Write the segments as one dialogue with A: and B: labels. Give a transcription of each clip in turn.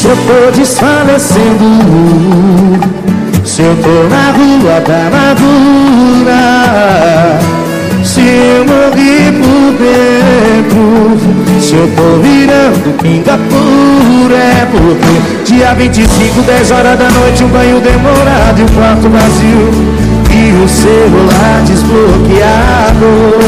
A: Se eu tô desfalecendo, se eu tô na rua da amargura, se eu morri por dentro, se eu tô virando pinga pura, é porque dia 25, 10 horas da noite, um banho demorado e um quarto vazio e o celular desbloqueado.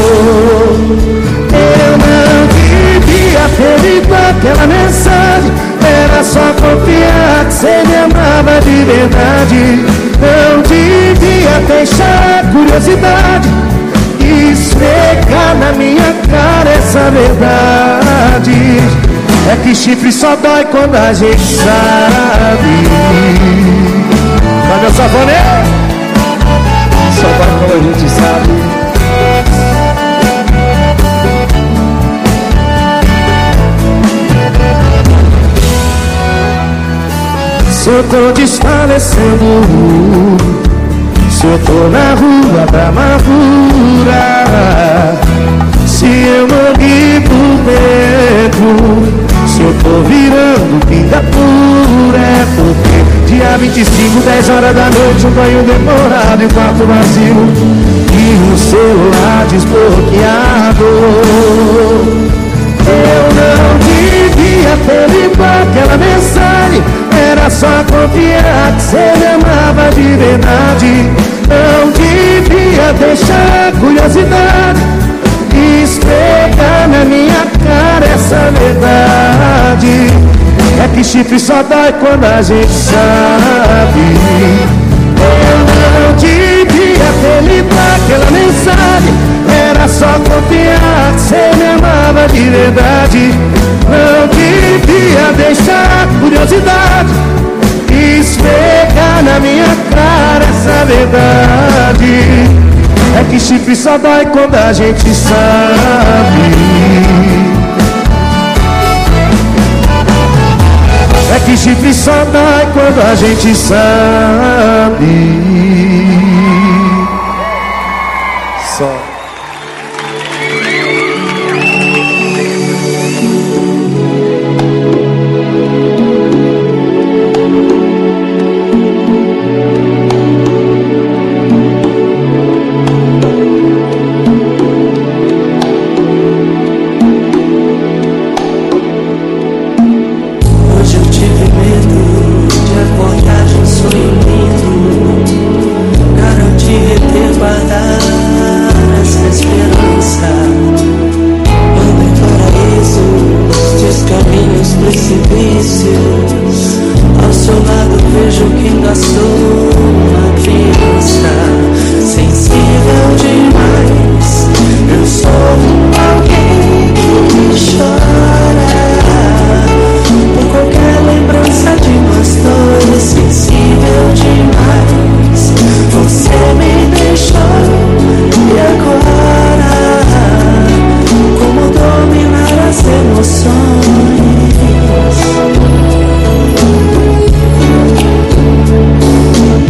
A: Eu não devia ter lido aquela mensagem, era só confiar que você me amava de verdade. Não devia deixar a curiosidade esfregar na minha cara essa verdade. É que chifre só dói quando a gente sabe. Mas meu safoneiro, só dói quando a gente sabe. Se eu tô desfalecendo, se eu tô na rua da amargura, se eu morri por dentro, se eu tô virando pinga pura, é porque dia 25, 10 horas da noite, um banho demorado e um quarto vazio e um celular desbloqueado. Eu não devia ter lido aquela mensagem, era só confiar que você me amava de verdade. Não devia deixar a curiosidade esfregar na minha cara essa verdade. É que chifre só dói quando a gente sabe. Eu não devia ter lido aquela mensagem, era só confiar que você me amava de verdade. Não devia deixar a curiosidade esfregar na minha cara essa verdade. É que chifre só dói quando a gente sabe. É que chifre só dói quando a gente sabe. Só.
B: Ao seu lado vejo que ainda sou uma criança, sensível demais. Eu sou alguém que chora por qualquer lembrança de nós dois. Sensível demais. Você me deixou e agora como dominar as emoções?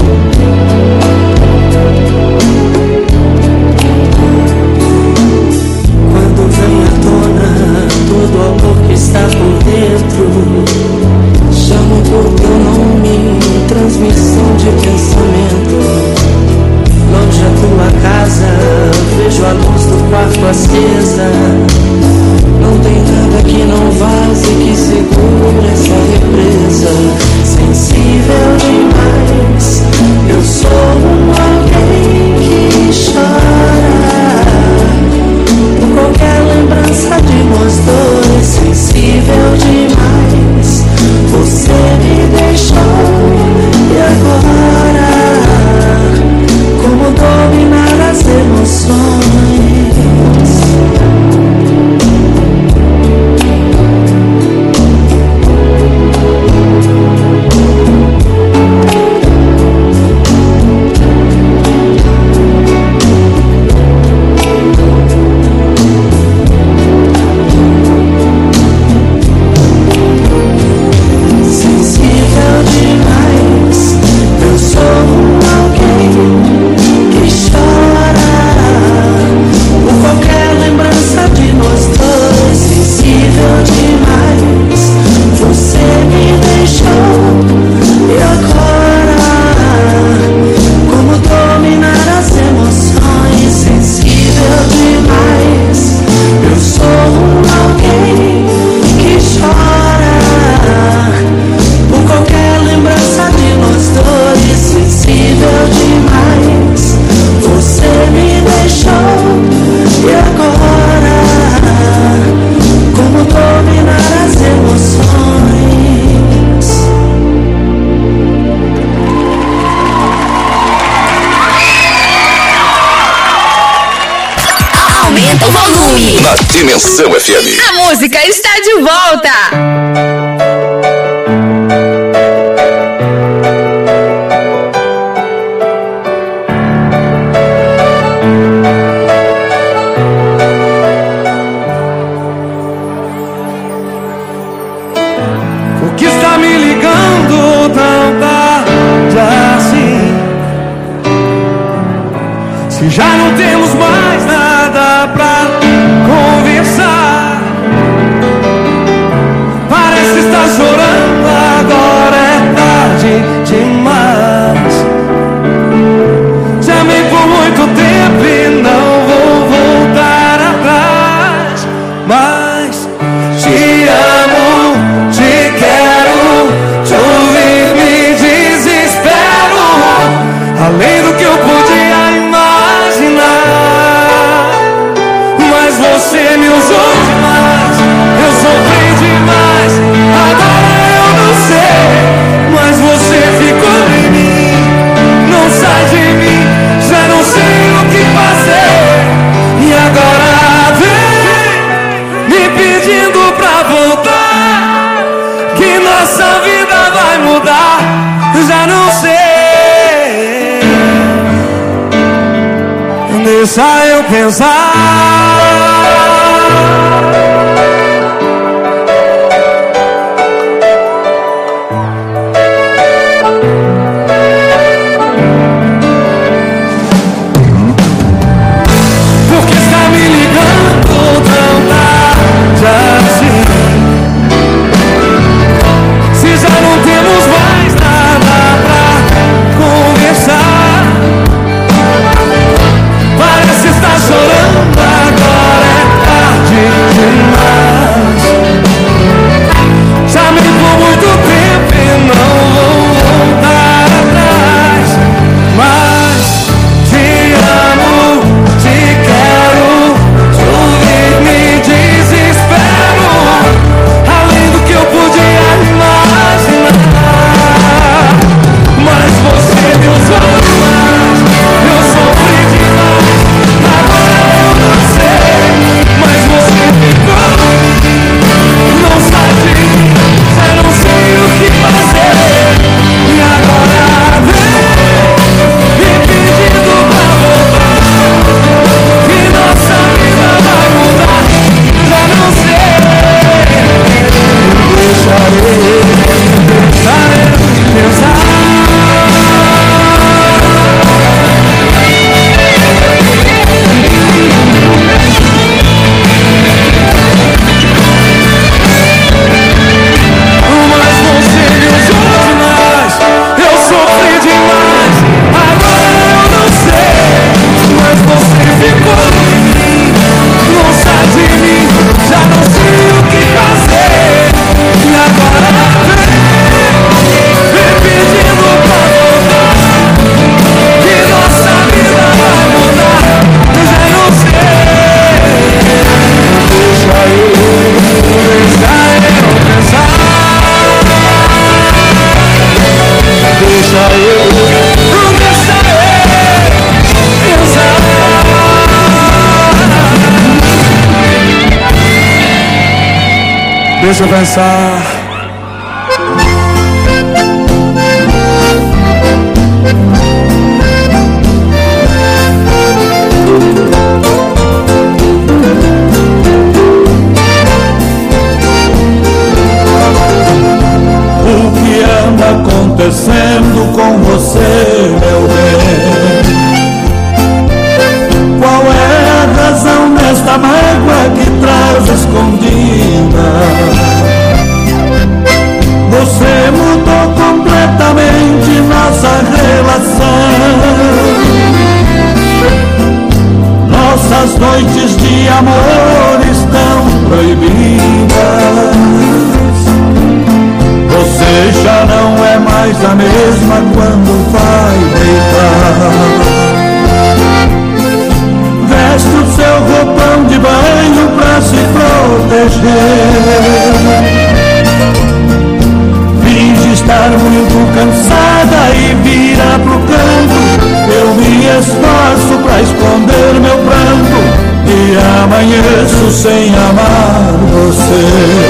C: Dimensão FM.
D: A música está de volta.
A: O que está me ligando tão tarde assim? Se já não temos mais nada pra conversar, parece estar chorando, agora é tarde demais. Te amei por muito tempo e não vou voltar atrás, mas te amo, te quero, te ouvir me desespero, além do que eu podia imaginar. Mas você me usou demais, eu sofri demais, agora eu não sei, mas você ficou em mim, não sai de mim, já não sei o que fazer. E agora vem me pedindo pra voltar, que nossa vida vai mudar, já não sei. Deixa eu pensar. Porque está me ligando tão tarde assim? Se já não temos mais nada pra conversar, parece estar chorando, agora é tarde demais. Já me por muito tempo e não vou voltar atrás, mas te amo, te quero, te ouvir me desespero, além do que eu podia imaginar. Mas você me usou demais, eu sofri demais, agora eu não sei, mas você ficou em mim, não sai de mim, já não sei o que fazer. E agora vem me pedindo pra voltar, que nossa vida vai mudar, já não sei. Deixa eu pensar. Mas você me usou demais, eu sofri demais, agora eu não sei, mas você ficou em mim, não sai de mim, já não sei o que fazer. E agora vem me pedindo pra voltar, que nossa vida vai mudar, eu já não sei. Deixa eu pensar. Deixa eu pensar. Deixa eu pensar. O que anda acontecendo com você, meu bem? Qual é a razão desta mágoa que traz escondida? Você mudou completamente nossa relação. Nossas noites de amor estão proibidas. Você já não é mais a mesma quando vai deitar. Veste o seu roupão de banho pra se proteger. Finge estar muito cansada e vira pro canto. Eu me esforço pra esconder meu pranto,
C: e amanheço sem amar você.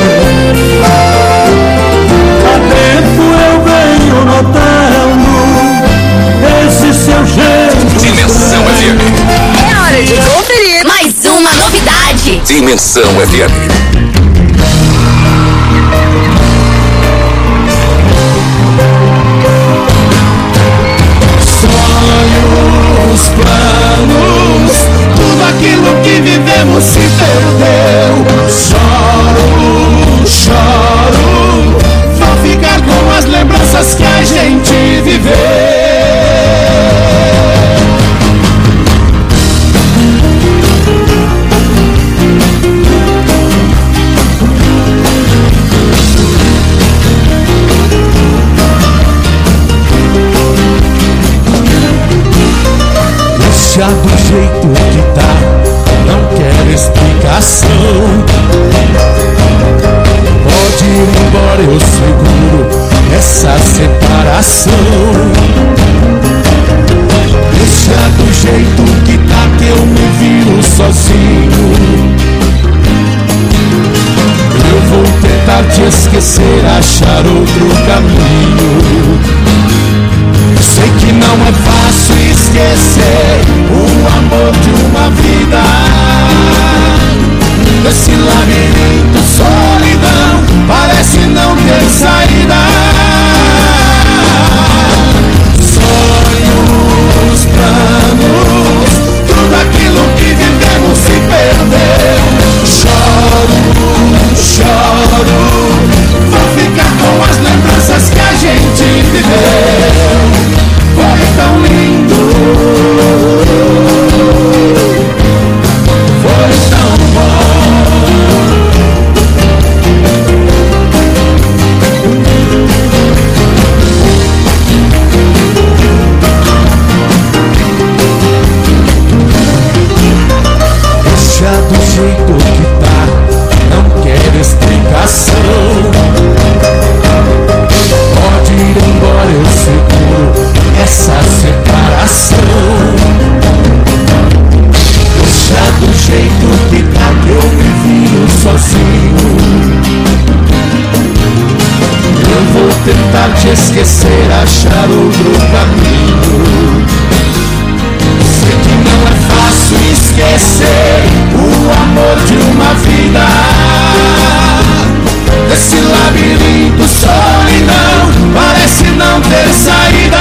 C: Há tempo eu venho notando esse seu jeito.
E: Dimensão FM.
D: É hora de conferir mais uma novidade.
E: Dimensão FM.
A: Sonhos, planos, tudo aquilo que vivemos se perdeu. Choro, choro, vou ficar com as lembranças que a gente viveu. Já do jeito que tá, não quero explicação. Pode ir embora, eu seguro essa separação. Deixa do jeito que tá, que eu me viro sozinho. Eu vou tentar te esquecer, achar outro caminho. Sei que não é fácil esquecer o amor de uma vida. Esse labirinto, solidão, parece não ter saída. Sonhos, planos, tudo aquilo que vivemos se perdeu. Choro, choro, vou ficar com as lembranças que a gente viveu. Foi tão lindo, foi tão bom. Deixa do jeito que tá, não quero explicação. Pode ir embora, eu seguro essa separação. Deixa do jeito que tá, que eu me viro sozinho. Eu vou tentar te esquecer, achar outro caminho. Sei que não é fácil esquecer o amor de uma vida. Desse labirinto, solidão, parece não ter saída.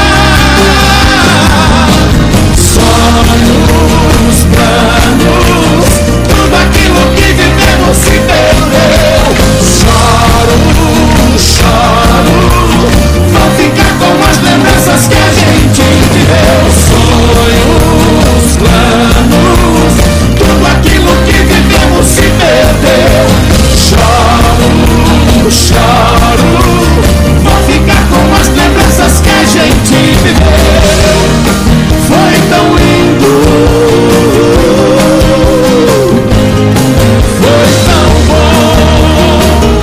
A: Sonhos, planos, tudo aquilo que vivemos se perdeu. Choro, choro, vou ficar com as lembranças que a gente viveu. Sonhos, planos, tudo aquilo que vivemos se perdeu. Choro, choro, vou ficar com as lembranças que a gente viveu. Foi tão lindo, foi tão bom.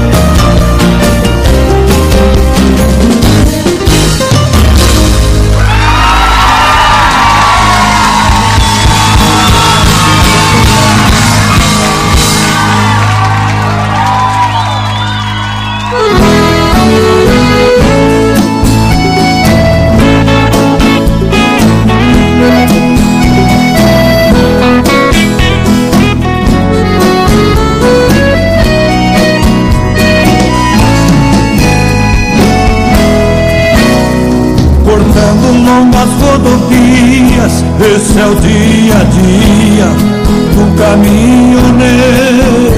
C: Longas rodovias, esse é o dia a dia do caminhoneiro.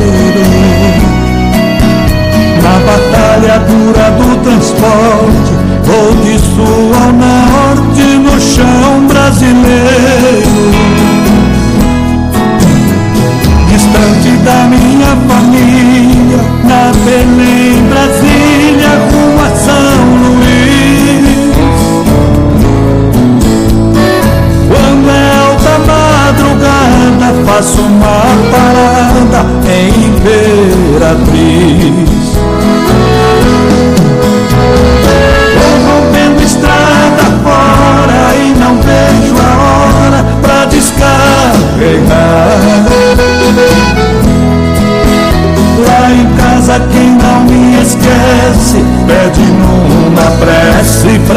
C: Na batalha dura do transporte, vou de sul ao norte no chão brasileiro. Distante da minha família, na Belém, Brasília, rumo a São Luís. Quando é alta madrugada, faço uma parada em Imperatriz.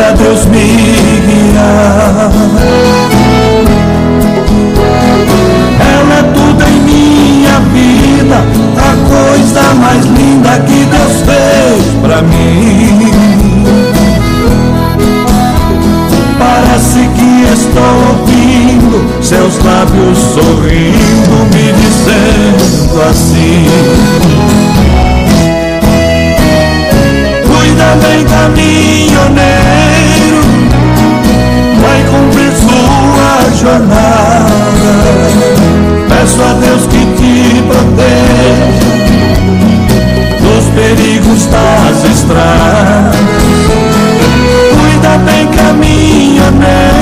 C: para Deus me guiar. Ela é tudo em minha vida, a coisa mais linda que Deus fez pra mim. Parece que estou ouvindo seus lábios sorrindo, me dizendo assim: cuida bem, caminhoneiro, vai cumprir sua jornada. Peço a Deus que te proteja dos perigos das estradas. Cuida bem, caminhoneiro,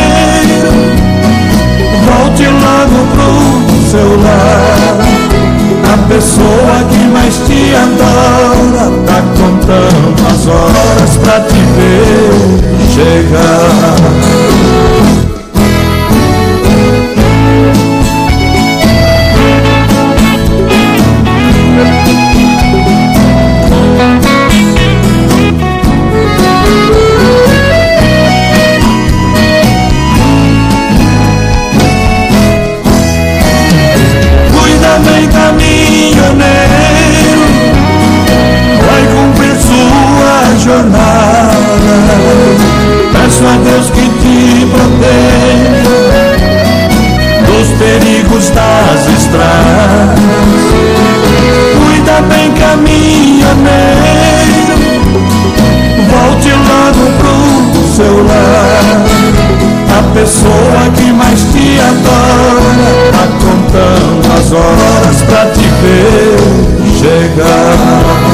C: volte logo pro seu lar. A pessoa que mais te adora tá contando as horas pra te ver chegar. Peço a Deus que te proteja dos perigos das estradas. Cuida bem, caminhoneiro, volte logo pro seu lar. A pessoa que mais te adora tá contando as horas pra te ver chegar.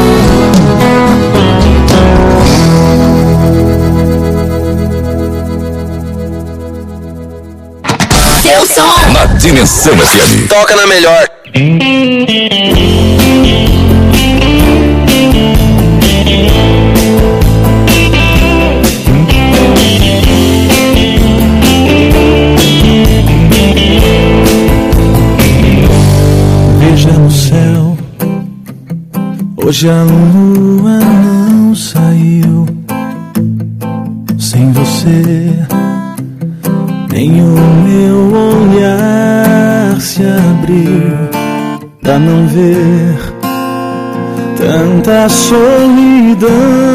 E: Na Dimensão FM.
F: Toca na melhor.
C: Veja no céu, hoje a lua não saiu. Sem você nem o meu olhar se abriu pra não ver tanta solidão.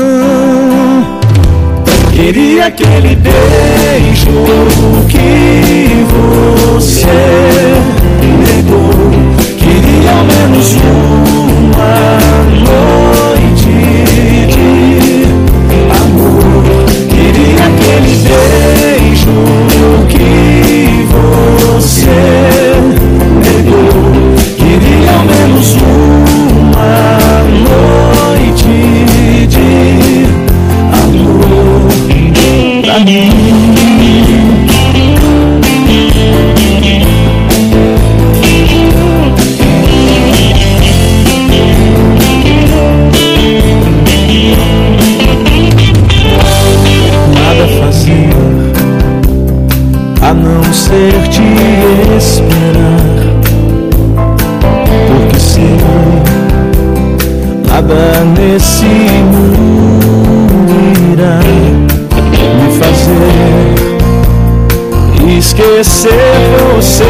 C: Queria aquele beijo que você negou. Queria ao menos uma noite de amor. Queria aquele beijo que você negou. Queria ao menos uma noite de amor pra mim. Nada fazer a não ser te esperar, porque sei nada nesse mundo irá me fazer esquecer você.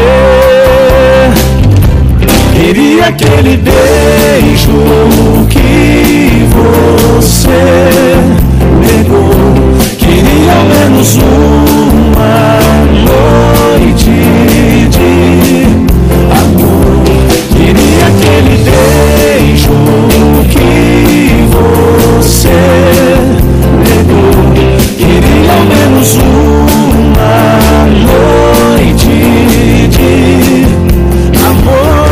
C: Queria aquele beijo que você negou. Queria ao menos uma noite de amor. Queria aquele beijo que você negou. Queria ao menos uma noite de amor.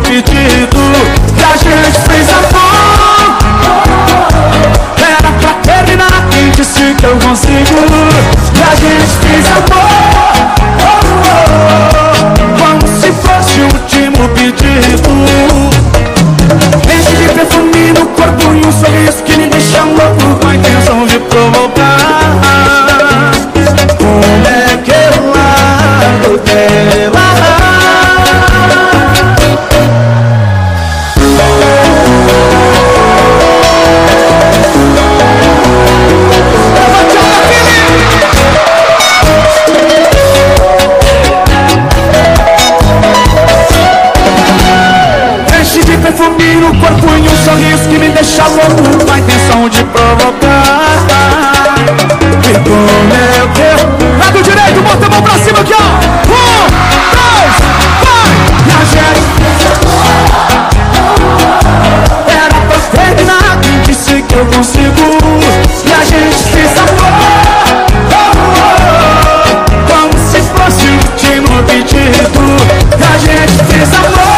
C: pedido. E a gente fez amor. Era pra terminar, quem disse que eu consigo? E a gente fez amor, como se fosse o último pedido. Enche de perfume no corpo e um sorriso que me deixa louco, com a intenção de provocar. Como é que eu largo dela? Perfume no corpo e um sorriso que me deixa louco, com a intenção de provocar. E como é que eu... Lado direito, bota a mão pra cima aqui, ó. 1, 2, vai! E a gente... Era pra terminar, quem disse que eu consigo? E a gente fez amor, como se fosse o último pedido. E a gente fez amor,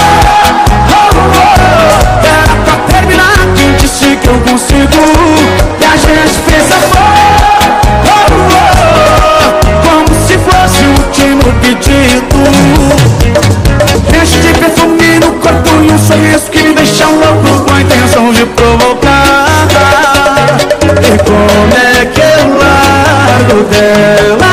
C: que eu consigo. E a gente fez amor, como se fosse o último pedido. Enche de perfume no corpo e um sorriso que me deixa louco, com a intenção de provocar. E como é que eu largo dela?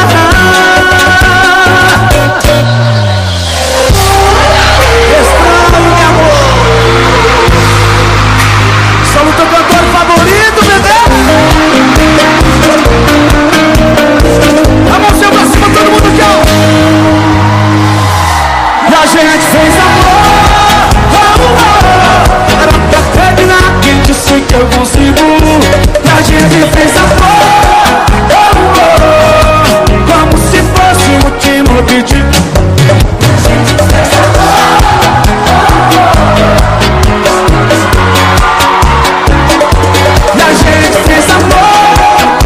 C: Que eu consigo, e a gente fez amor, como se fosse o último pedido. E a gente fez amor,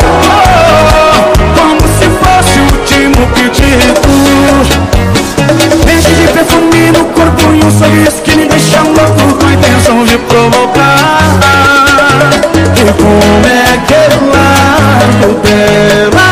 C: como se fosse o último pedido. Enche de perfume no corpo e um sorriso que me deixa louco, com a intenção de provocar. E como é que eu largo dela?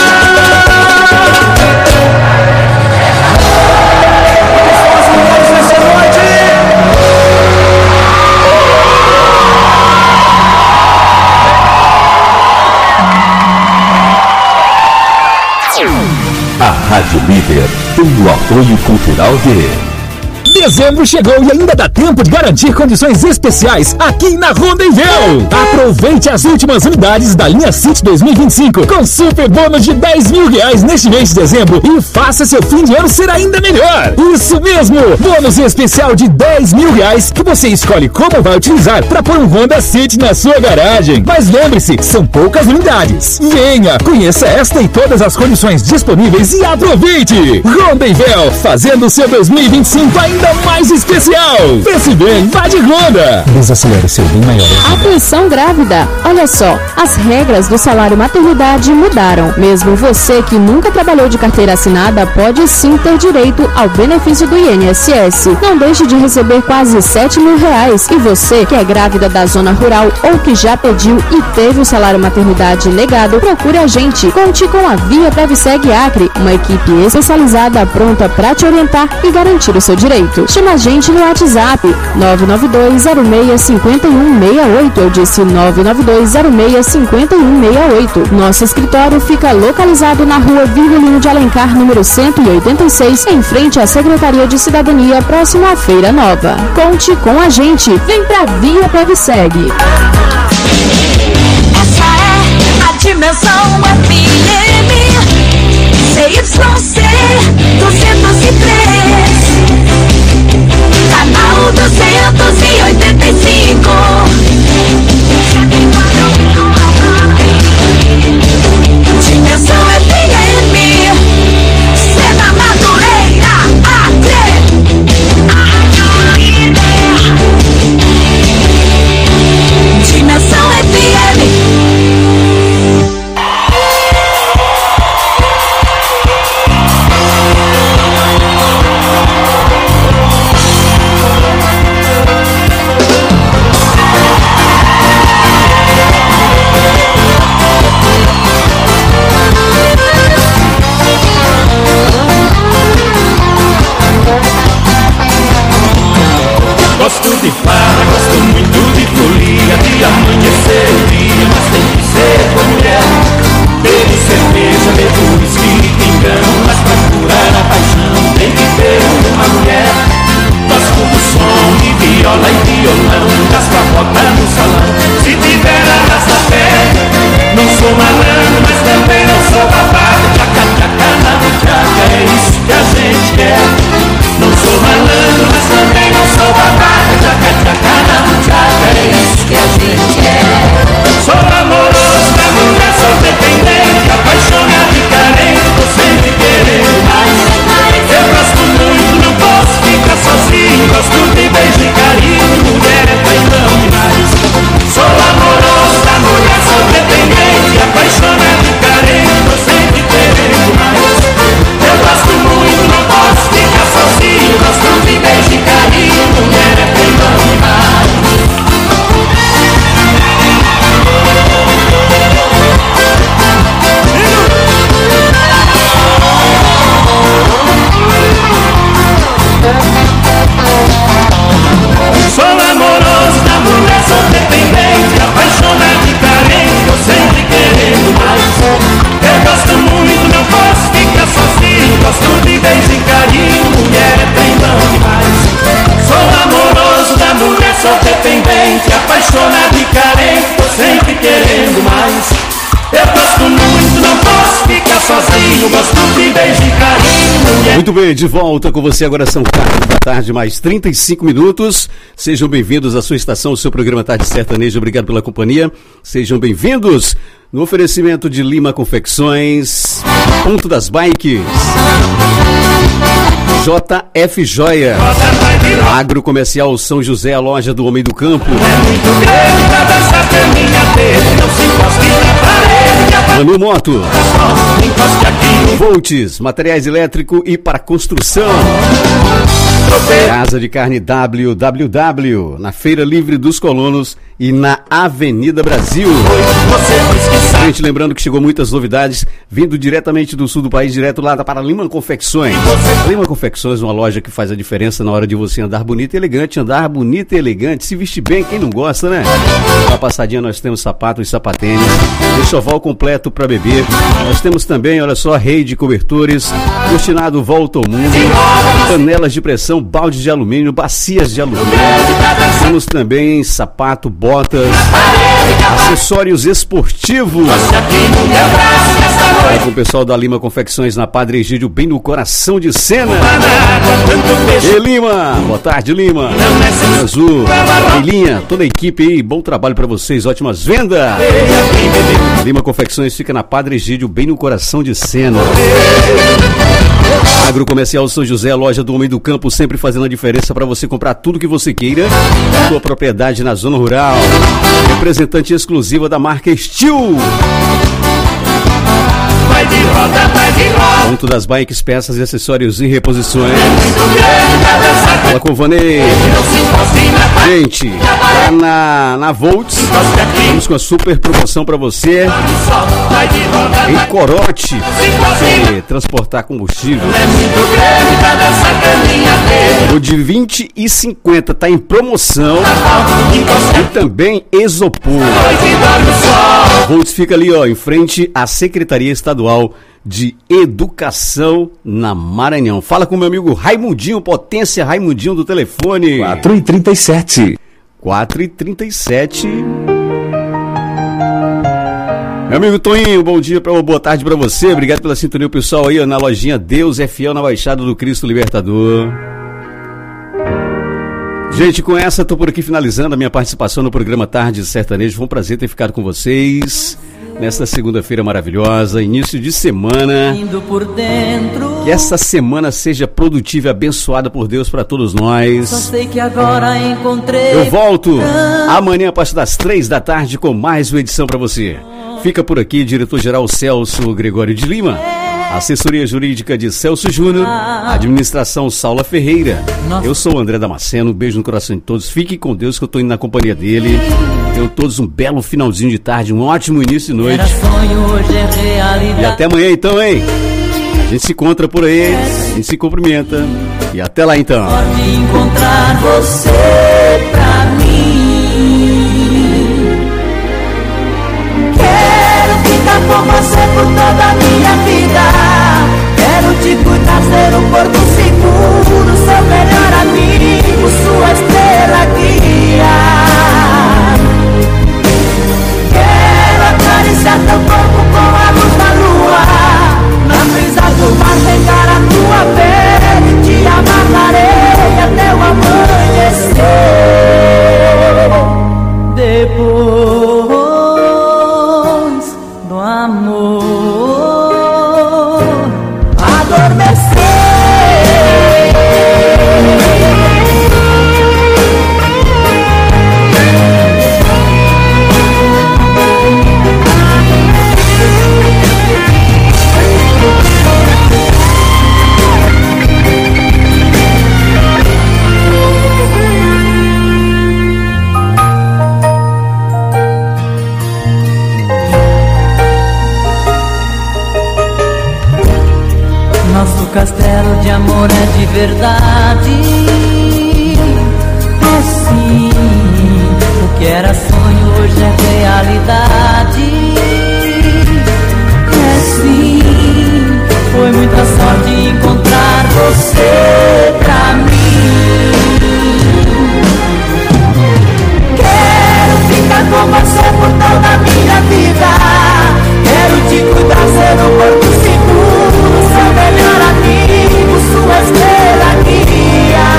E: A Rádio Líder tem o apoio cultural de...
F: Dezembro chegou e ainda dá tempo de garantir condições especiais aqui na Rondenvel. Aproveite as últimas unidades da linha City 2025 com super bônus de R$10.000 neste mês de dezembro e faça seu fim de ano ser ainda melhor. Isso mesmo, bônus especial de R$10.000 que você escolhe como vai utilizar para pôr um Honda City na sua garagem. Mas lembre-se, são poucas unidades. Venha, conheça esta e todas as condições disponíveis e aproveite. Rondenvel, fazendo o seu 2025 ainda mais especial. Pense bem, vá de Honda. Desacelere seu bem maior.
G: Atenção grávida, olha só, as regras do salário maternidade mudaram. Mesmo você que nunca trabalhou de carteira assinada pode sim ter direito ao benefício do INSS. Não deixe de receber quase R$7.000. E você que é grávida da zona rural ou que já pediu e teve o salário maternidade negado, procure a gente. Conte com a Via PrevSeg Acre, uma equipe especializada pronta para te orientar e garantir o seu direito. Chama a gente no WhatsApp 992065168. Eu disse 992065168. Nosso escritório fica localizado na rua Virgulino de Alencar, número 186, em frente à Secretaria de Cidadania, próximo à Feira Nova. Conte com a gente. Vem pra Via PrevSeg.
H: Essa é a Dimensão FM CYC 203, canal 285. Dimensão FM, Cena Madureira, Acre. Dimensão FM.
C: Gosto de farra, gosto muito de folia, de amanhecer o dia, mas tem que ser com mulher. Bebo cerveja, bebo whisky, pingão, mas pra curar a paixão tem que ter uma mulher. Gosto do som de viola e violão, das papotas no salão, se tiver arrasta-pé. Não sou malandro, mas também não sou babaca. Tchaca, tchaca, na buchaca, é isso que a gente quer. Não sou malandro, mas também não sou babaca. Tchaca, tchaca, na buchaca, é isso que a gente quer. Sou amoroso da mulher, sou dependente, apaixonado e carente, tô sempre querendo mais. Eu gosto muito, não posso ficar sozinho. Gosto de beijo e carinho, mulher é paixão demais. Sou amoroso da mulher, sou dependente, apaixonado e carente, tô sempre querendo mais. Eu gosto muito, não posso ficar sozinho. Gosto de beijo e carinho, mulher é paixão demais. Sou amoroso da mulher, sou dependente, apaixonado e carente, tô sempre querendo mais. Eu gosto muito, não posso ficar sozinho. Gosto de beijo e carinho, mulher é trembão demais. Sou amoroso da mulher, sou dependente, apaixonado e carente, tô sempre querendo mais. Eu gosto muito, não posso ficar sozinho. Gosto de beijo e carinho, mulher.
I: Muito bem, de volta com você. Agora são 4 da tarde, mais 35 minutos. Sejam bem-vindos à sua estação, o seu programa Tarde Sertaneja. Obrigado pela companhia. Sejam bem-vindos no oferecimento de Lima Confecções, Ponto das Bikes, JF Joia, Agrocomercial São José, a loja do Homem do Campo, Manu Moto, Volts, materiais elétrico e para construção, Casa de Carne WWW, na Feira Livre dos Colonos e na Avenida Brasil. Gente, lembrando que chegou muitas novidades vindo diretamente do sul do país, direto lá para Lima Confecções. Lima Confecções é uma loja que faz a diferença na hora de você andar bonito e elegante, se vestir bem, quem não gosta, né? Na passadinha nós temos sapatos e sapatênis, enxoval completo para beber. Nós temos também, olha só, rede de cobertores, cortinado volta ao mundo, panelas de pressão, balde de alumínio, bacias de alumínio. Temos também sapato, botas, acessórios esportivos. Com o pessoal da Lima Confecções na Padre Egídio, bem no coração de cena. E Lima, boa tarde, Lima. Azul, Linha, toda a equipe aí, bom trabalho para vocês, ótimas vendas. Lima Confecções fica na Padre Egídio, bem no coração de cena. Agrocomercial São José, a loja do Homem do Campo, sempre fazendo a diferença para você comprar tudo que você queira. Sua propriedade na zona rural. Representante exclusiva da marca Steel.
C: Vai de roda, vai de roda.
I: Ponto das Bikes, peças e acessórios e reposições. Fala com o Vanei. Gente, lá na Volts, vamos com a super promoção para você. Em Corote, você transportar combustível. O de 20 e 50 tá em promoção. E também isopor. Volts fica ali, ó, em frente à Secretaria Estadual de Educação na Maranhão. Fala com meu amigo Raimundinho, Potência Raimundinho do telefone
F: 4h37.
I: 4h37. Meu amigo Toninho, bom dia, boa tarde pra você. Obrigado pela sintonia, o pessoal aí, ó, na lojinha Deus é Fiel, na Baixada do Cristo Libertador. Gente, com essa tô por aqui finalizando a minha participação no programa Tarde Sertanejo. Foi um prazer ter ficado com vocês nesta segunda-feira maravilhosa, início de semana. Que essa semana seja produtiva e abençoada por Deus para todos nós.
B: Só sei que agora encontrei.
I: Eu volto amanhã a partir das 3 da tarde com mais uma edição para você. Fica por aqui, diretor-geral Celso Gregório de Lima, assessoria jurídica de Celso Júnior, administração Saula Ferreira. Eu sou o André Damasceno, um beijo no coração de todos. Fique com Deus que eu tô indo na companhia dele. Tenham todos um belo finalzinho de tarde, um ótimo início de noite. E até amanhã então, hein? A gente se encontra por aí, a gente se cumprimenta. E até lá então.
B: Pode encontrar você. castelo de amor é de verdade. É sim, o que era sonho hoje é realidade. É sim, foi muita sorte encontrar você pra mim. Quero ficar com você por toda a minha vida. Quero te cuidar, ser um porto seguro, seu melhor amigo, sua estrela guia.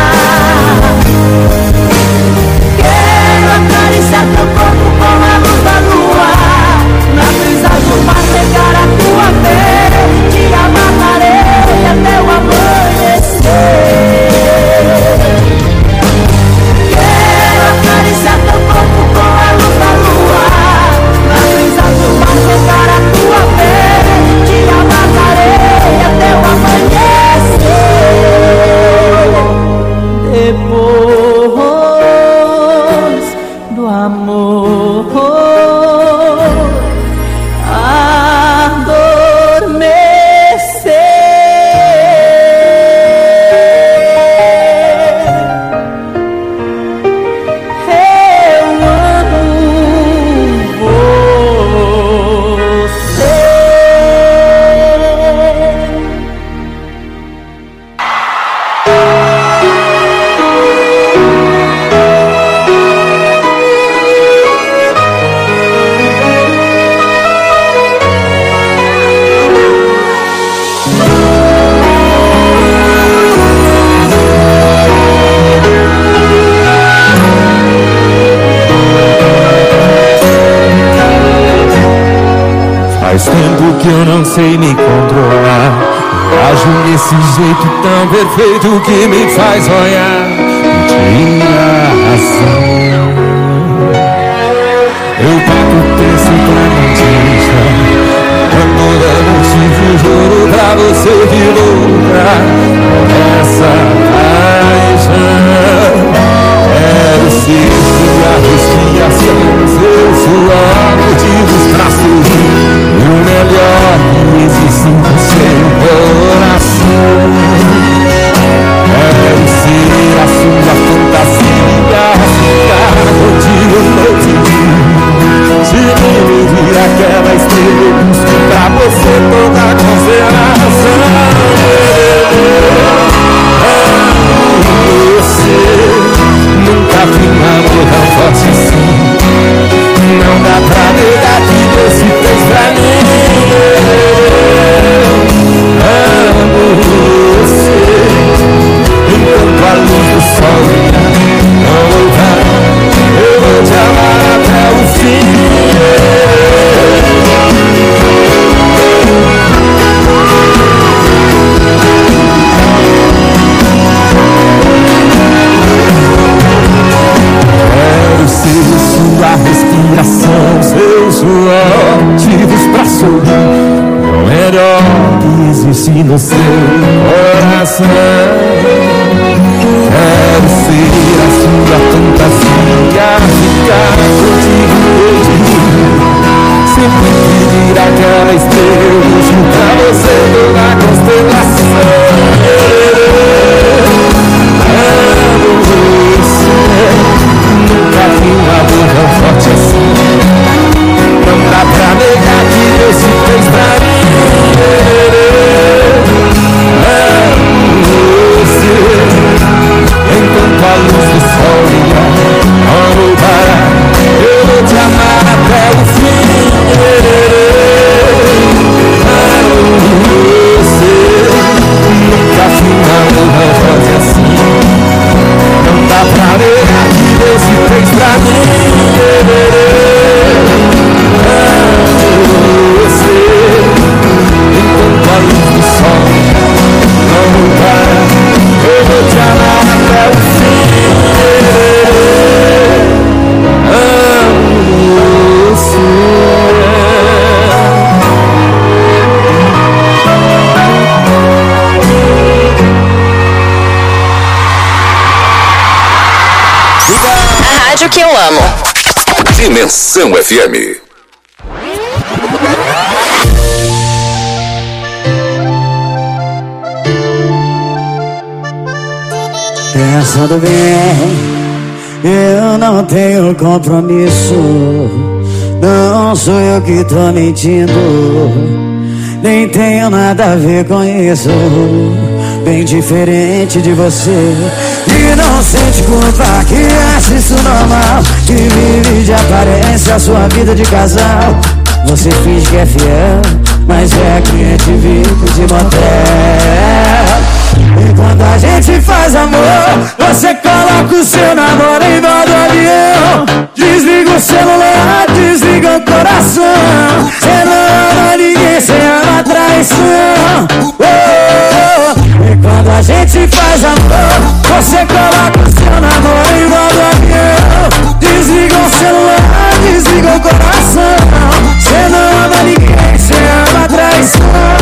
B: Quero acariciar teu corpo com a luz da lua, na brisa do mar pegar a tua pele, te amarrarei até o amanhecer. Quero acariciar teu corpo com a luz da lua, na brisa do mar pegar a tua pele, te amarrarei até o amanhecer. Depois do amor adormecer, eu amo você.
C: Faz tempo que eu não sei me controlar. Eu ajo desse jeito tão perfeito que me faz olhar e tira a razão. Eu pago o preço pra mentira, amor é motivo, juro pra você de louca essa paixão. Quero ser sua respiração, seu suor, motivos pra sorrir. O melhor que existe no seu coração. Quero ser a sua fantasia, ficar contigo noite e dia. Se me vir aquela estrela, eu busco pra você toda a constelação. Você nunca vi um amor tão forte assim. Não dá pra negar que Deus se fez pra mim. Amo você, enquanto a luz do sol não voltar, eu vou te amar até o fim. Quero ser sua respiração, seu suor, motivos pra sorrir. É o melhor que existe no seu coração. Quero ser a sua fantasia, ficar contigo noite e dia. Sempre pedir aquela estrela, eu busco pra você toda a constelação. Amo você, nunca vi um amor tão forte assim. Não dá pra negar que Deus se fez pra mim. Amo você, enquanto a luz do sol brilhar, não vou parar, eu vou te amar até o fim. Amo você, nunca vi um amor tão forte assim. Não dá pra negar que Deus se fez pra mim. Amo você, enquanto a luz do sol não vou parar, eu vou te amar até o fim. Amo você.
D: A rádio que eu amo.
E: Dimensão FM.
A: Pensando bem, eu não tenho compromisso. Não sou eu que tô mentindo, nem tenho nada a ver com isso. Bem diferente de você, que não sente culpa, que acha isso normal, que vive de aparência a sua vida de casal. Você finge que é fiel, mas é cliente VIP de motel. E quando a gente faz amor, você coloca o seu namoro em modo avião. Desliga o celular, desliga o coração. Cê não ama ninguém, cê ama traição. E quando a gente faz amor, você coloca o seu namoro em modo avião. Desliga o celular, desliga o coração. Cê não ama ninguém, cê ama traição.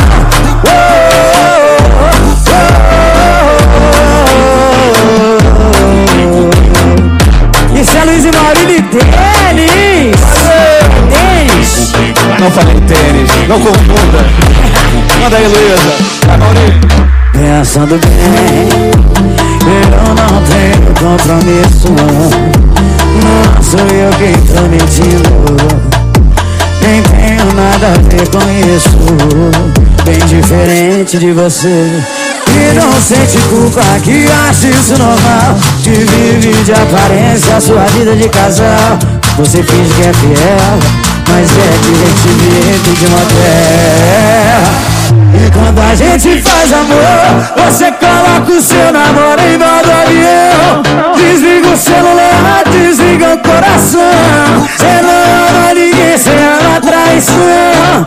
A: Isso é Luiz e Maurílio Tênis. Tênis.
I: Não falei tênis, não confunda. Manda aí, Luísa. Vai, Maurílio.
A: Pensando bem, eu não tenho compromisso. Não sou eu quem tô mentindo, nem tenho nada a ver com isso. Bem diferente de você, que não sente culpa, que acha isso normal, que vive de aparência a sua vida de casal. Você finge que é fiel, mas é cliente VIP de motel. E quando a gente faz amor, você coloca o seu namoro em modo avião. Desliga o celular, desliga o coração. Cê não ama ninguém, cê ama traição.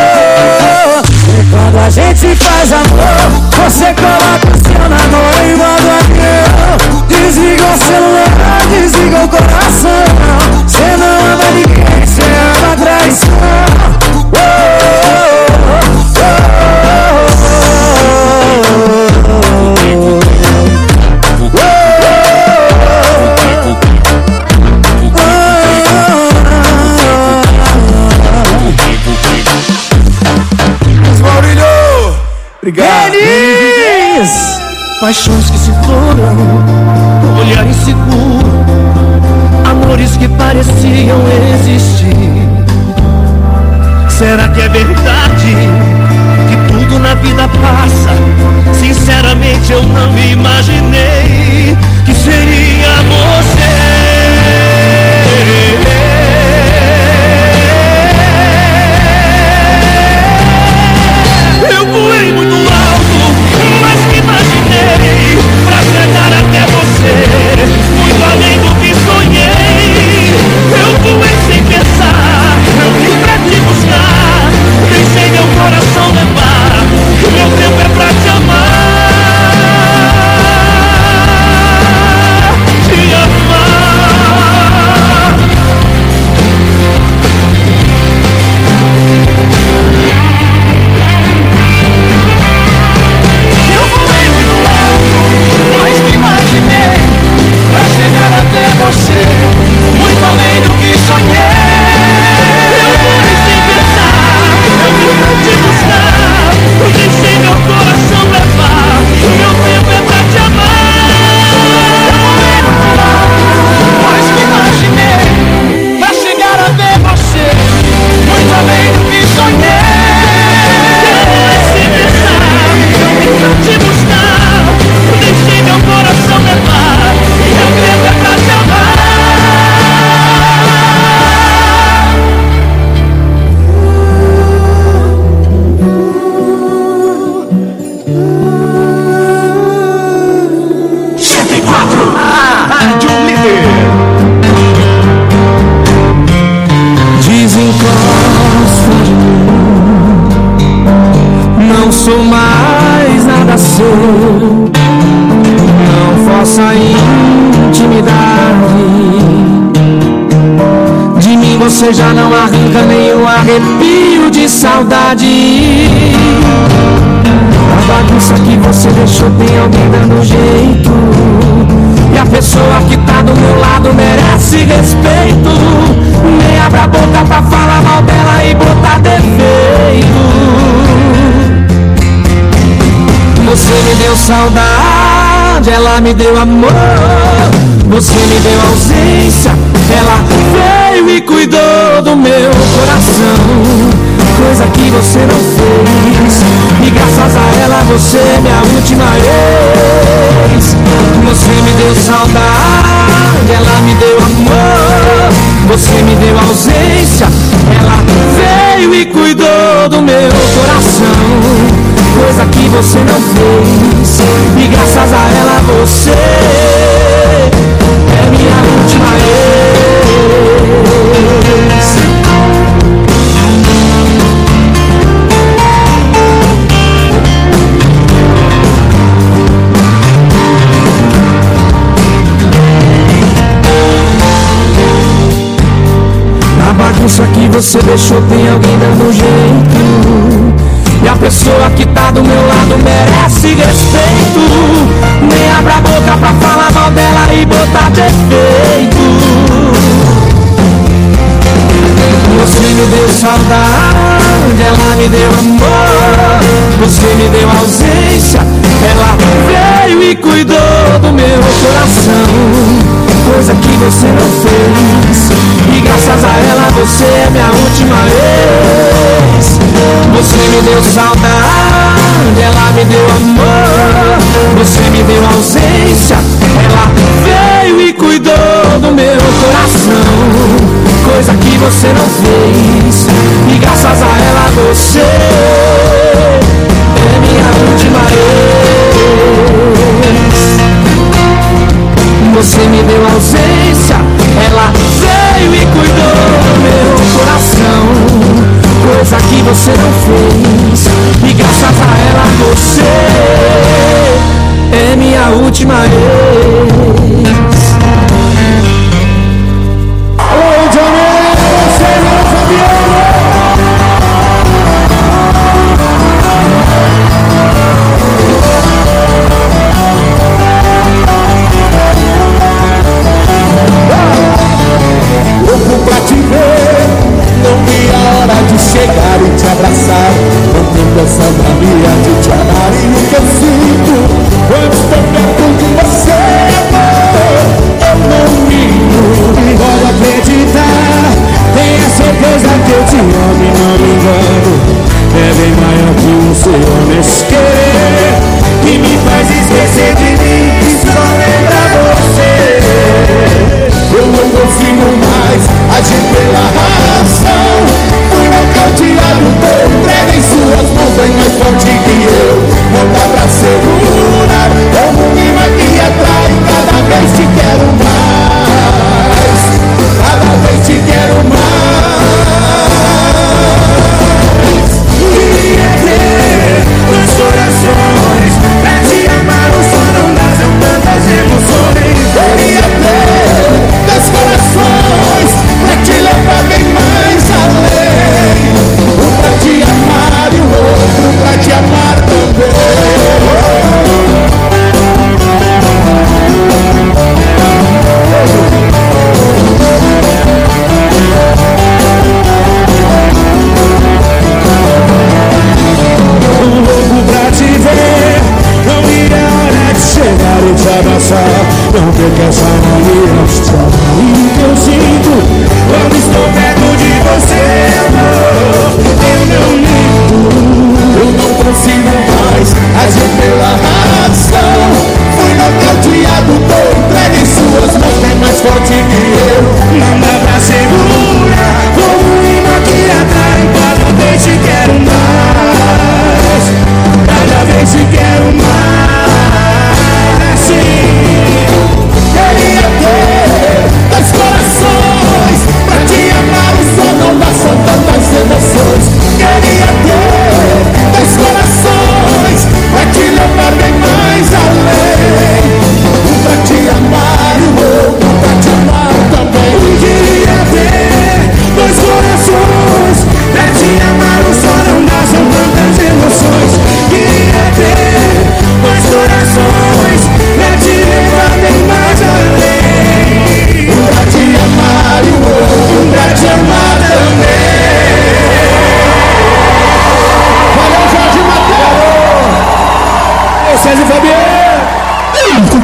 A: E quando a gente faz amor, você coloca o seu namoro em modo avião. Desliga o celular, desliga o coração. Cê não ama ninguém, cê ama traição.
I: Obrigado.
A: Feliz!
C: Paixões que se foram, olhar inseguro, amores que pareciam existir. Será que é verdade que tudo na vida passa? Sinceramente eu não me imaginei que seria você. Eu voei muito alto, mas me imaginei pra chegar até você, muito além do que sonhei. Eu voei sem pensar, eu vim pra te buscar, deixei meu coração levar, o meu tempo é pra te amar, te amar. Eu voei muito alto, mas me imaginei pra chegar até você, muito além do que sonhei. Eu voei sem pensar, eu vim pra te buscar, eu deixei meu coração levar, o meu tempo é pra te amar. Eu voei muito alto, mas me imaginei pra chegar até você, muito além do que sonhei. Te buscar, eu deixei meu coração levar, meu tempo é pra te amar.
I: Rádio Líder.
C: Desencosta de mim, não sou mais nada seu, não força a intimidade. De mim você já não arranca nenhum arrepio de saudade. A bagunça que você deixou tem alguém dando jeito, e a pessoa que tá do meu lado merece respeito. Nem abra a boca pra falar mal dela e botar defeito. Você me deu saudade,
A: ela me deu amor. Você me deu ausência, ela veio e cuidou do meu coração. Coisa que você não fez, e graças a ela você é minha última ex. Você me deu saudade, ela me deu amor. Você me deu ausência, ela veio e cuidou do meu coração. Coisa que você não fez, e graças a ela você é minha última ex. Na bagunça que você deixou tem alguém dando jeito, e a pessoa que tá do meu lado merece respeito. Nem abra a boca pra falar mal dela e botar defeito. Você me deu saudade, ela me deu amor. Você me deu ausência, ela veio e cuidou do meu coração. Coisa que você não fez, e graças a ela você é minha última ex. Você me deu saudade, ela me deu amor. Você me deu ausência, ela veio e cuidou do meu coração. Coisa que você não fez, e graças a ela você é minha última ex. Você me deu ausência, ela veio e cuidou do meu coração. Coisa que você não fez, e graças a ela você é minha última ex. Oi, Johnny, você não sabia.
J: Louco pra te ver, não vi a hora de chegar e te abraçar. Não tem canção pra minha de te amar, e o que eu sinto quando estou perto de você, amor.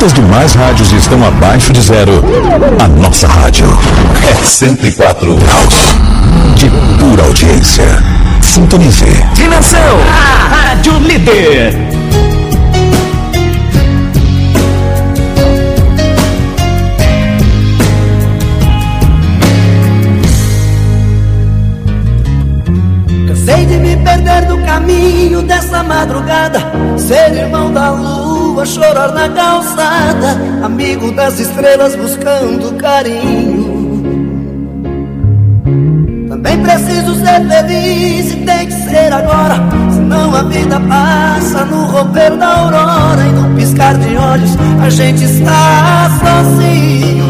K: As demais rádios estão abaixo de zero. A nossa rádio é 104 graus de pura audiência. Sintonize.
F: Dimensão, a Rádio Líder.
B: Cansei de me perder do caminho dessa madrugada, ser irmão da lua, chorar na calçada, amigo das estrelas buscando carinho. Também preciso ser feliz e tem que ser agora, senão a vida passa no romper da aurora e num piscar de olhos a gente está sozinho.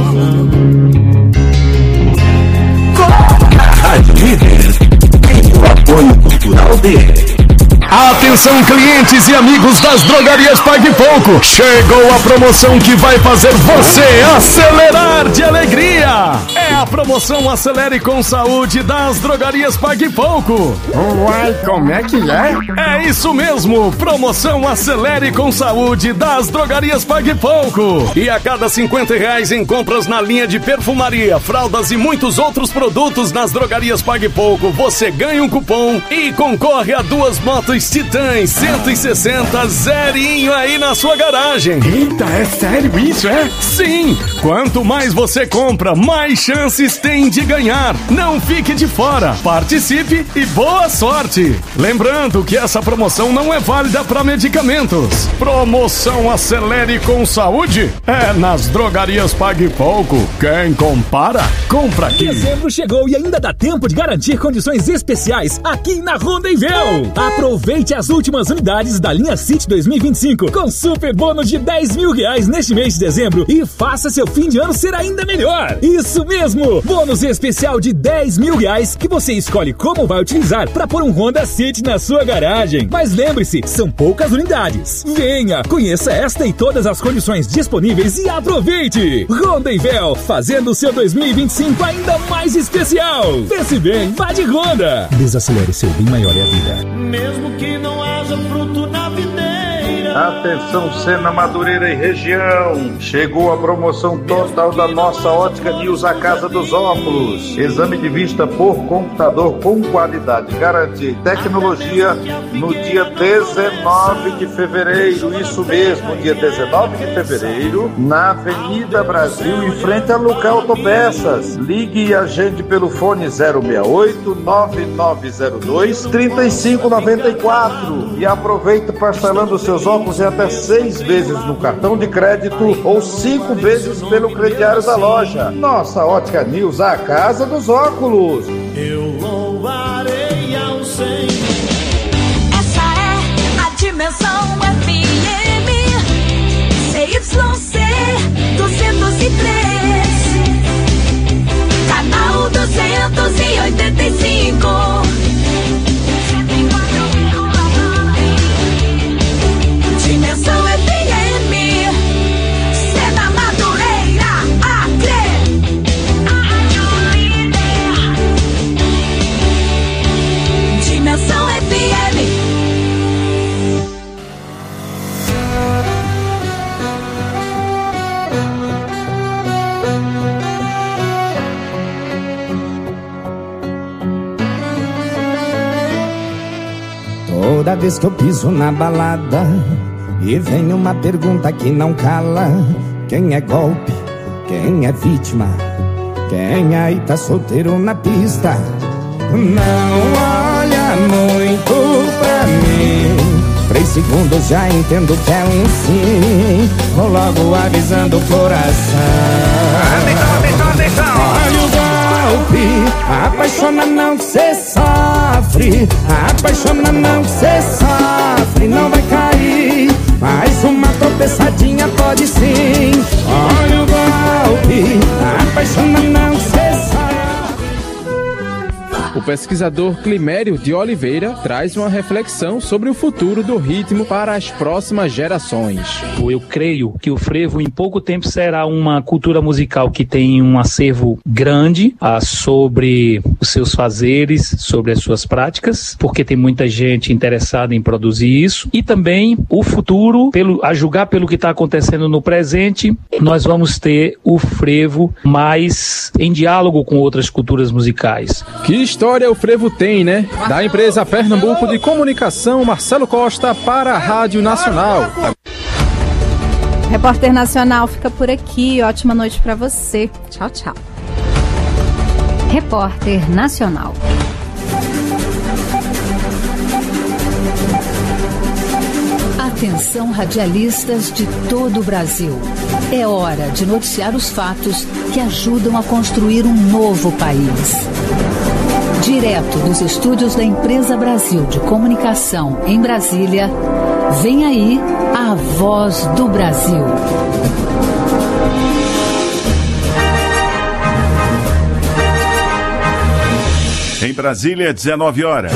F: Rádio Líder tem o apoio cultural dele. Atenção, clientes e amigos das drogarias Pague Pouco. Chegou a promoção que vai fazer você acelerar de alegria. É a promoção Acelere com Saúde das drogarias Pague Pouco.
L: Uai, como é que é?
F: É isso mesmo, promoção Acelere com Saúde das drogarias Pague Pouco. E a cada R$50 em compras na linha de perfumaria, fraldas e muitos outros produtos nas drogarias Pague Pouco, você ganha um cupom e concorre a 2 motos Titãs 160 zerinho aí na sua garagem.
L: Eita, é sério isso, é?
F: Sim! Quanto mais você compra, mais chances tem de ganhar. Não fique de fora. Participe e boa sorte. Lembrando que essa promoção não é válida para medicamentos. Promoção Acelere com Saúde é nas drogarias Pague Pouco. Quem compara, compra aqui.
M: Dezembro chegou e ainda dá tempo de garantir condições especiais aqui na Rondenvel. Aproveite as últimas unidades da linha City 2025 com super bônus de R$10 mil neste mês de dezembro e faça seu fim de ano ser ainda melhor. Isso mesmo, bônus especial de R$10 mil que você escolhe como vai utilizar para pôr um Honda City na sua garagem. Mas lembre-se, são poucas unidades. Venha, conheça esta e todas as condições disponíveis e aproveite. Rondenvel, fazendo o seu 2025 ainda mais especial. Pense bem, vá de Honda. Desacelere, seu bem maior é a vida.
N: Mesmo que não haja fruto na videira.
O: Atenção, Sena, Madureira e região. Chegou a promoção total da nossa Ótica News, a Casa dos Óculos. Exame de vista por computador com qualidade garantida e tecnologia no dia 19 de fevereiro. Isso mesmo, dia 19 de fevereiro, na Avenida Brasil, em frente a Luca Autopeças. Ligue e agende pelo fone 068-9902-3594 e aproveite parcelando seus óculos em até 6 vezes no cartão de crédito ou 5 vezes pelo crediário da loja. Nossa Ótica News, a Casa dos Óculos.
N: Eu louvarei ao Senhor.
H: Essa é a Dimensão FM CYC 203, canal 285. Dimensão FM, Sena, Madureira, Acre, a Rádio Líder. Dimensão FM.
A: Toda vez que eu piso na balada e vem uma pergunta que não cala: quem é golpe, quem é vítima, quem aí tá solteiro na pista? Não olha muito pra mim, 3 segundos já entendo que é um sim. Vou logo avisando o coração. Olha o golpe, apaixona não que cê sofre, apaixona não que cê sofre, não vai cair, mas uma tropeçadinha pode sim. Olha o golpe, apaixona não que cê sofre.
P: O pesquisador Climério de Oliveira traz uma reflexão sobre o futuro do ritmo para as próximas gerações.
Q: Eu creio que o frevo em pouco tempo será uma cultura musical que tem um acervo grande sobre os seus fazeres, sobre as suas práticas, porque tem muita gente interessada em produzir isso. E também o futuro, a julgar pelo que está acontecendo no presente, nós vamos ter o frevo mais em diálogo com outras culturas musicais.
P: Que história o frevo tem, né? Da empresa Pernambuco de Comunicação, Marcelo Costa, para a Rádio Nacional.
R: Repórter Nacional fica por aqui. Ótima noite para você. Tchau, tchau.
S: Repórter Nacional. Atenção, radialistas de todo o Brasil. É hora de noticiar os fatos que ajudam a construir um novo país. Direto dos estúdios da Empresa Brasil de Comunicação em Brasília, vem aí a Voz do Brasil.
T: Em Brasília, 19 horas.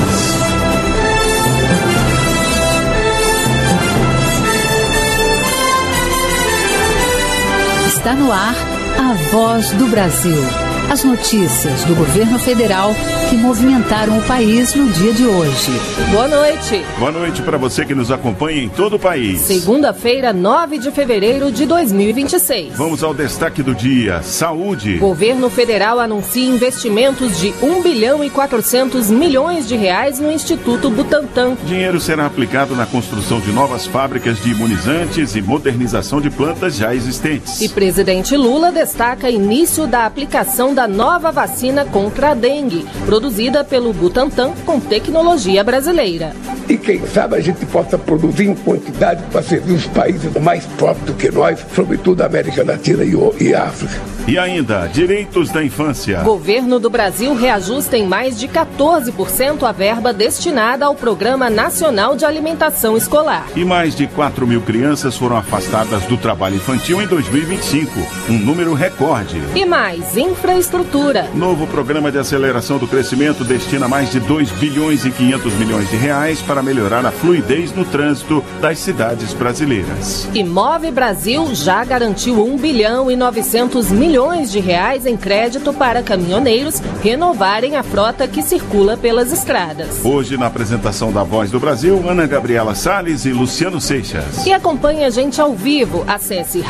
S: Está no ar a Voz do Brasil. As notícias do governo federal que movimentaram o país no dia de hoje.
U: Boa noite.
T: Boa noite para você que nos acompanha em todo o país.
U: Segunda-feira, 9 de fevereiro de 2026.
T: Vamos ao destaque do dia. Saúde.
U: Governo federal anuncia investimentos de 1 bilhão e 400 milhões de reais no Instituto Butantan.
T: Dinheiro será aplicado na construção de novas fábricas de imunizantes e modernização de plantas já existentes.
U: E presidente Lula destaca início da aplicação da nova vacina contra a dengue, produzida pelo Butantan com tecnologia brasileira.
V: E quem sabe a gente possa produzir em quantidade para servir os países mais próximos do que nós, sobretudo a América Latina e a África.
T: E ainda, direitos da infância.
U: Governo do Brasil reajusta em mais de 14% a verba destinada ao Programa Nacional de Alimentação Escolar.
T: E mais de 4 mil crianças foram afastadas do trabalho infantil em 2025, um número recorde.
U: E mais, infraestrutura.
T: Novo programa de aceleração do crescimento destina mais de 2 bilhões e 500 milhões de reais para melhorar a fluidez no trânsito das cidades brasileiras.
U: E Move Brasil já garantiu 1 bilhão e 900 milhões de reais em crédito para caminhoneiros renovarem a frota que circula pelas estradas.
T: Hoje, na apresentação da Voz do Brasil, Ana Gabriela Salles e Luciano Seixas.
U: E acompanhe a gente ao vivo. Acesse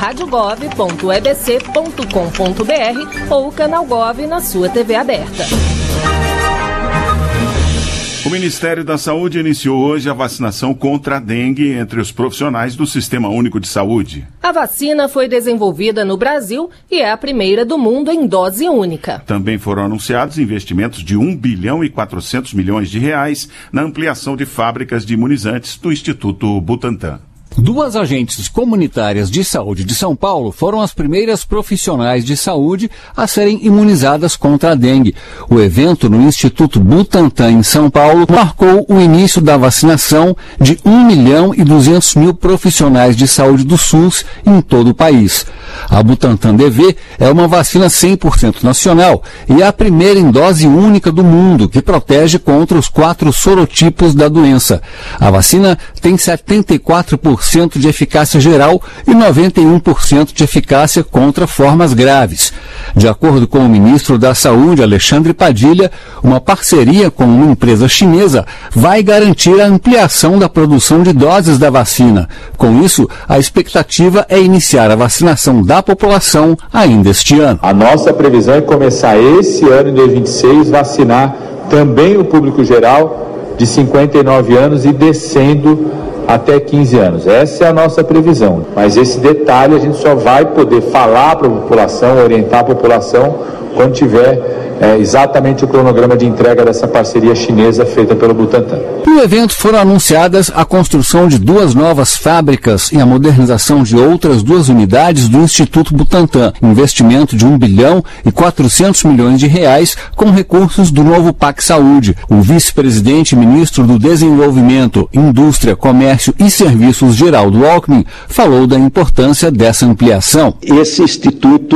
U: radiogov.ebc.com.br ou o canal Gov na sua TV aberta.
T: O Ministério da Saúde iniciou hoje a vacinação contra a dengue entre os profissionais do Sistema Único de Saúde.
U: A vacina foi desenvolvida no Brasil e é a primeira do mundo em dose única.
T: Também foram anunciados investimentos de 1 bilhão e 400 milhões de reais na ampliação de fábricas de imunizantes do Instituto Butantan.
W: 2 agentes comunitárias de saúde de São Paulo foram as primeiras profissionais de saúde a serem imunizadas contra a dengue. O evento no Instituto Butantan, em São Paulo, marcou o início da vacinação de 1 milhão e 200 mil profissionais de saúde do SUS em todo o país. A Butantan DV é uma vacina 100% nacional e é a primeira em dose única do mundo que protege contra os 4 sorotipos da doença. A vacina tem 74% de eficácia geral e 91% de eficácia contra formas graves. De acordo com o ministro da Saúde, Alexandre Padilha, uma parceria com uma empresa chinesa vai garantir a ampliação da produção de doses da vacina. Com isso, a expectativa é iniciar a vacinação da população ainda este ano.
X: A nossa previsão é começar esse ano, em 2026, vacinar também o público geral de 59 anos e descendo até 15 anos. Essa é a nossa previsão. Mas esse detalhe a gente só vai poder falar para a população, orientar a população, quando tiver exatamente o cronograma de entrega dessa parceria chinesa feita pelo Butantan.
W: No evento foram anunciadas a construção de 2 novas fábricas e a modernização de outras 2 unidades do Instituto Butantan. Investimento de 1 bilhão e 400 milhões de reais com recursos do novo PAC Saúde. O vice-presidente e ministro do Desenvolvimento, Indústria, Comércio e Serviços, Geraldo Alckmin, falou da importância dessa ampliação.
Y: Esse instituto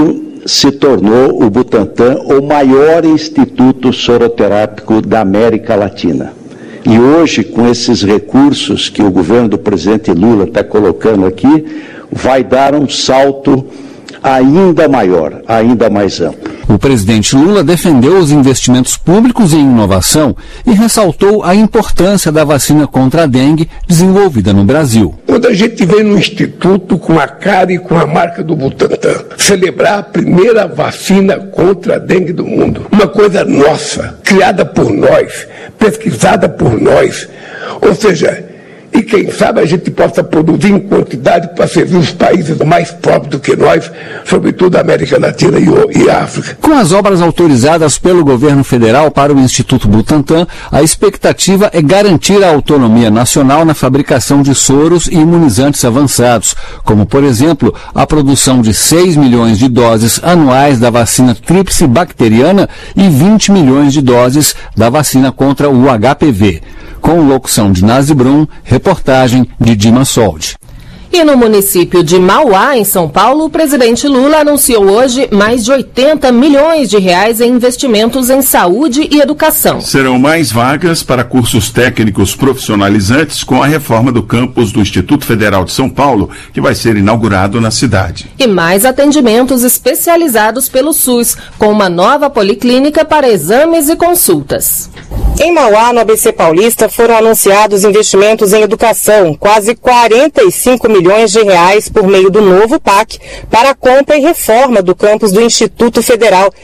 D: se tornou o Butantan o maior instituto soroterápico da América Latina. E hoje, com esses recursos que o governo do presidente Lula está colocando aqui, vai dar um salto ainda maior, ainda mais amplo.
W: O presidente Lula defendeu os investimentos públicos em inovação e ressaltou a importância da vacina contra a dengue desenvolvida no Brasil.
V: Quando a gente vem no instituto com a cara e com a marca do Butantan, celebrar a primeira vacina contra a dengue do mundo, uma coisa nossa, criada por nós, pesquisada por nós, ou seja, e quem sabe a gente possa produzir em quantidade para servir os países mais pobres do que nós, sobretudo a América Latina e a África.
W: Com as obras autorizadas pelo governo federal para o Instituto Butantan, a expectativa é garantir a autonomia nacional na fabricação de soros e imunizantes avançados, como, por exemplo, a produção de 6 milhões de doses anuais da vacina tríplice bacteriana e 20 milhões de doses da vacina contra o HPV. Com locução de Nazi Brum, reportagem de Dima Soldi.
U: E no município de Mauá, em São Paulo, o presidente Lula anunciou hoje mais de 80 milhões de reais em investimentos em saúde e educação.
T: Serão mais vagas para cursos técnicos profissionalizantes com a reforma do campus do Instituto Federal de São Paulo, que vai ser inaugurado na cidade.
U: E mais atendimentos especializados pelo SUS, com uma nova policlínica para exames e consultas.
E: Em Mauá, no ABC Paulista, foram anunciados investimentos em educação, quase 45 milhões de reais por meio do novo PAC para a compra e reforma do campus do Instituto Federal,